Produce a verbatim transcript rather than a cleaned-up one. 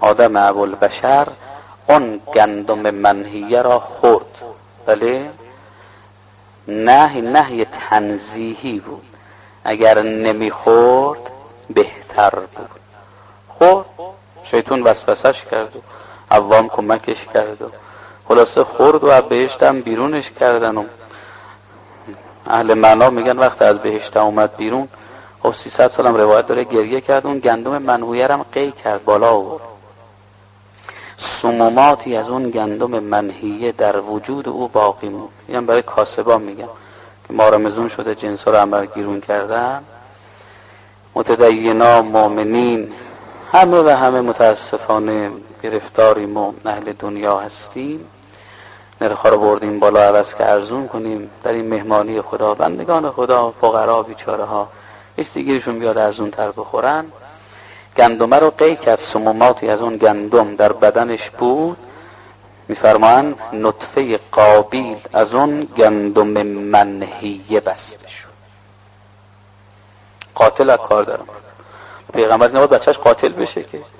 آدم ابوالبشر اون گندم منهیه را خورد. بله، نهی نهی تنزیهی بود، اگر نمیخورد بهتر بود. خورد، شیطان وسوسش کرد و عوام کمکش کرد و خلاصه خورد و بهشت هم بیرونش کردن. و اهل معنا میگن وقت از بهشت اومد بیرون، خب سیصد سالم روایت داره گریه کرد، اون گندم منهویه هم قی کرد بالا آورد. سموماتی از اون گندم منهیه در وجود او باقی موند. اینم برای کاسبان میگم که مارمزون شده جنسا رو عمل گیرون کردن. متدینا، مؤمنین، همه و همه متاسفانه گرفتاریم و اهل دنیا هستیم. نرخ رو بردیم بالا عوض که ارزون کنیم. در این مهمانی خدا بندگان خدا، فقرا، بیچاره ها استیگیرشون بیاد ارزون تر بخورن. گندمه رو قی کرد، سموماتی از اون گندم در بدنش بود. میفرمایند نطفه قابیل از اون گندم منهیه بسته شد. قاتل از کار دارم. پیغمبر نباید بچهش قاتل بشه که